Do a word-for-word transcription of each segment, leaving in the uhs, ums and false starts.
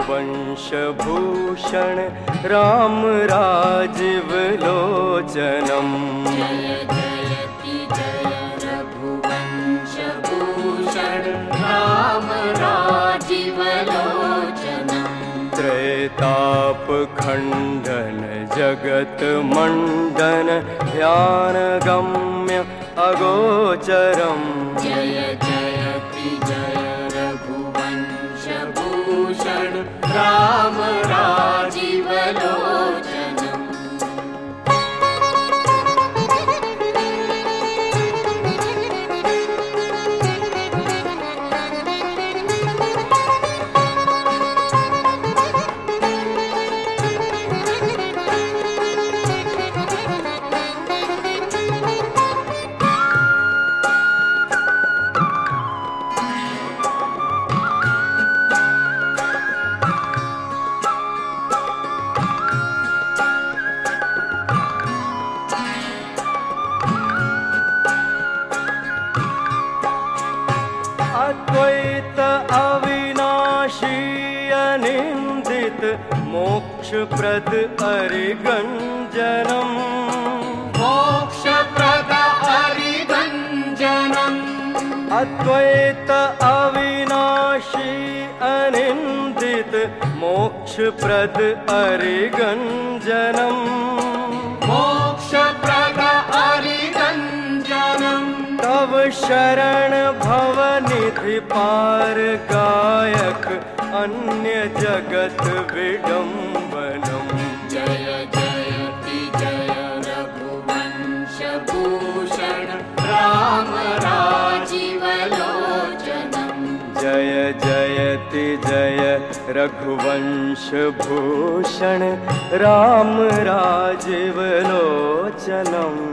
रघुवंशभूषण राम राजीवलोचनम्। जय जयति जय रघुवंशभूषण राम राजीवलोचनम्। त्रैतापखण्डन जगत मंडन ध्यान गम्य अगोचरम्। जय जयति जय रघुवंशभूषण राम राजीवलोचनम्। अद्वैत अविनाशी अनिंदित मोक्षप्रद अरिगंजनम्। मोक्षप्रद अरिगंजनम्। अद्वैत अविनाशी अनिंदित मोक्षप्रद अरिगंजनम्। मोक्षप्रद अरिगंजनम्। तव शरण भवनिधि पार गायक अन्य जगत विडम्बनम्। जय जयति जय रघुवंशभूषण राम राजीवलोचनम्। जय जयति जय रघुवंशभूषण राम राजीवलोचनम्।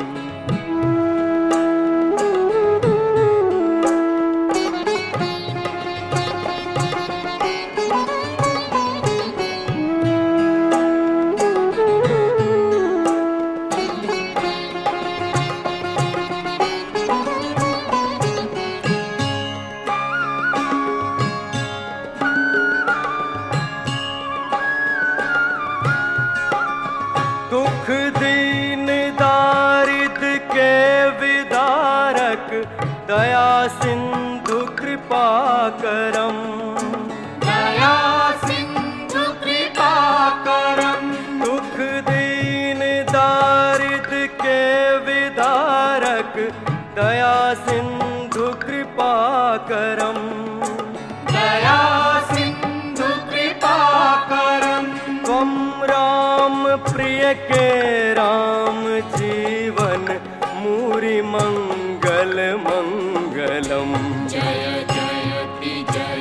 दुख दीन दारिद्र के विदारक दया सिंधु कृपा करम। दया सिंधु कृपा करम। दुख दीन दारिद्र के विदारक दया सिंधु कृपा करम। दया सिंधु कृपा करम। त्वं राम प्रिय के राम जीवन मूरि मंगल मंगलम्। जय जयति जय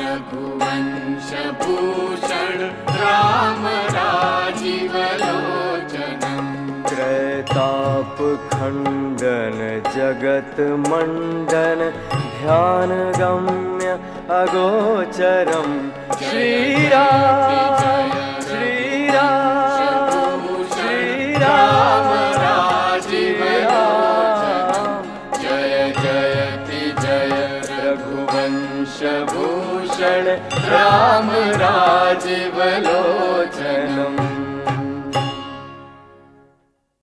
रघुवंशभूषण राम राजीवलोचनम्। त्रैताप खंडन जगत मंडन ध्यान गम्य अगोचरम्। श्री राम श्री राम श्री राम राजीवलोचनम्। जय जयति जय रघुवंशभूषण राम राजीवलोचनम्।